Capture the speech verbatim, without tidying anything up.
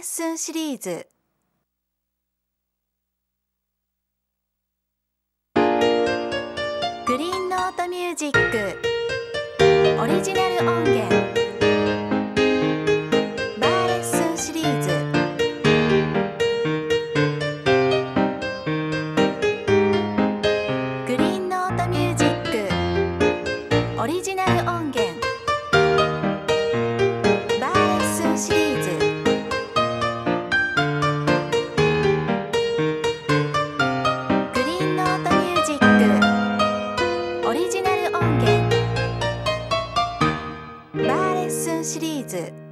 ッスンシリーズ。グリーンノートミュージックオリジナル音源バーレッスンシリーズ。グリーンノートミュージックオリジナル音源バーレッスンシリーズ。グリーンノートミュージックオリジナル音源バーレッスンシリーズ。